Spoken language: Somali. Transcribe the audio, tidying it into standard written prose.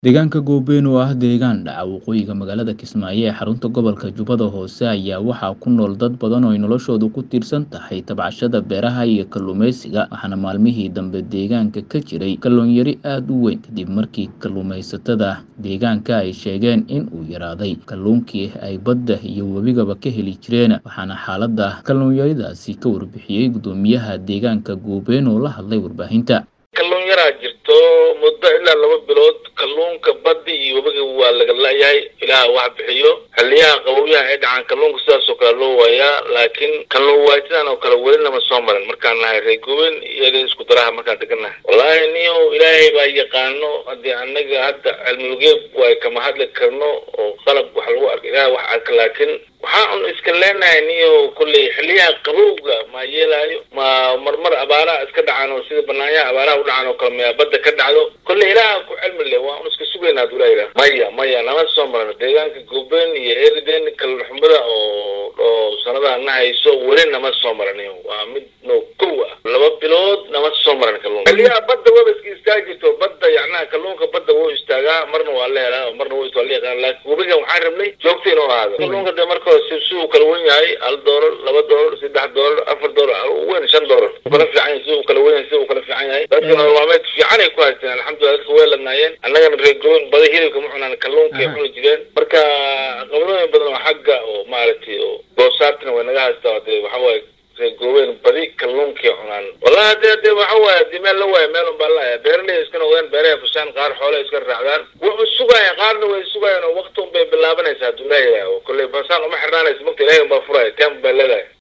Deegaanka Goobeen oo ah deegaan dhaca waqooyiga magaalada Kismaayo ee xarunta gobolka Jubbada Hoose ayaa waxaa ku nool dad badan oo ay noloshoodu ku tiirsan tahay tabcashada beeraha iyo kalluumeysiga, waxaana maalmihii dambe deegaanka ka jiray kalluun yari aad u weyn kadib markii kalluumeysatada deegaanka ay sheegeen in uu yaraaday kalluunkii ay badda iyo webigaba ka heli jireen, waxaana xaaladda kalluun yaridaasi ka warbixiyey gudoomiyaha deegaanka Goobeen oo la hadlay warbaahinta. kalluun yaraa jirto muddo ilaa 2 bilood kalluunka badda iyo webiga waa laga laayahay ilaa wax bixiyo xilliyaha qabowyaha ay dhacaan kalluunka sidaas oo kale loo waayaa laakiin kalluun waaytaan oo kale weli nama soo marin markaan nahay reer Goobeen iyo isku daraha markaan deganahay wallahi niyo ilaahay baa yaqaano hadii anaga hadda cilmigeeb way kama hadli karno oo qalab wax lagu arko ilaahay wax arka laakiin waxaan iska leenahay niyo kulli xilliyaha qabowga ma yeelayo ma marmar abaara iska dhacaan oo sida banaanyaha abaara u dhacaan oo kale ma badda ka dhacdo kulli ilaaha ku cilmi leh waan iska sugeynaa dulayra maya nama soo marin deegaanka Goobeen iyo erideen kala xumada oo sanadaha hayso weli nama soo marin waa mid no kuwa 2 bilood nama soo marin kalluun xilliyaha badda waa iska istaagto badda yacnaa kalluunka badda wuu istaagaa marna waa leeyahay marna wuu isoo leeyahay laakiin webiga waxaan rabnay joogteen oo ahaado kalluunka de marka suu kala weyn yahay $1 $2 $3 $4 weyn $5 kala fiican suu kala weyn suu kala fiican yahay dadka nololeed fiican ay ku haystaan alxamdulillah dadka way ladnaayeen annaga reer Goobeen bada hilibka ma cunaan kalluunka ay jireen marka qabrooyin badan oo xagga oo maaragtay oo goosaartana way naga haystaa waxa way reer Goobeen badi kalluunka cunaan wallahi de waxa way meel la way meel baa la beerley iska noqdeen beeraha fushaan qaar xoolo iska raacdaan wuxuu sugaya qaarna way sugayaan oo waqti bay bilaabanaysaa dulayra oo kulli fasaan uma xirnaanayso markii ilaahay baa furay tan baa leedahay